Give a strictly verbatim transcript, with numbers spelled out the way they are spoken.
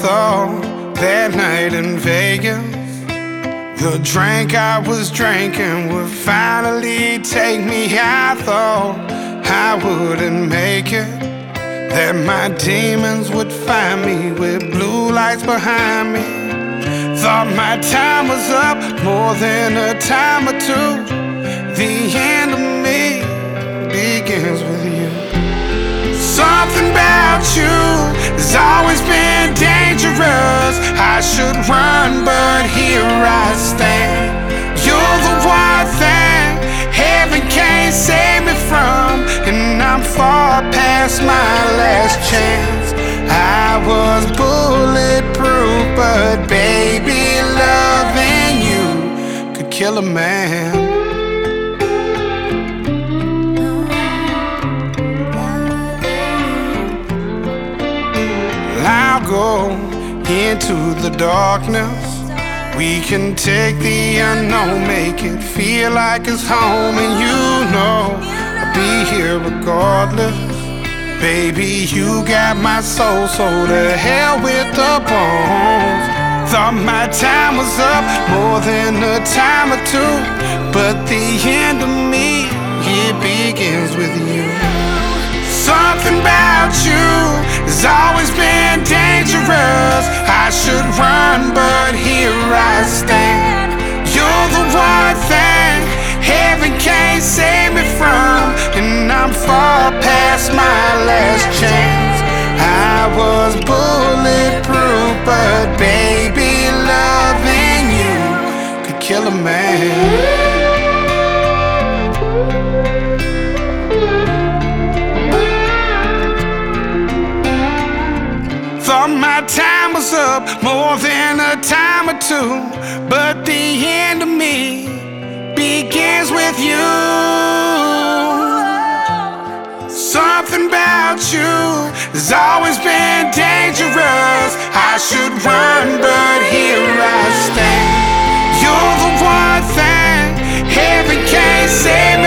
thought that night in Vegas, the drink I was drinking would finally take me. I thought I wouldn't make it, that my demons would find me with blue lights behind me. Thought my time was up more than a time or two. The end of me begins with you. Something about you has always been dangerous. I should run, but here I stand. You're the one thing heaven can't save me from, and I'm far past my last chance. I was bulletproof, but baby, loving you could kill a man. I'll go into the darkness. We can take the unknown, make it feel like it's home. And you know I'll be here regardless. Baby, you got my soul, so to hell with the bones. Thought my time was up more than a time or two, but the end of me, it begins with you. Something about you has always been dangerous. I should run, but here I stand. You're the one thing heaven can't save me from, and I'm far past my last chance. I was bulletproof, but baby, loving you could kill a man. Thought my time was up more than a time or two, but the end of me begins with you. Something about you has always been dangerous. I should run, but here I stand. You're the one thing heaven can't save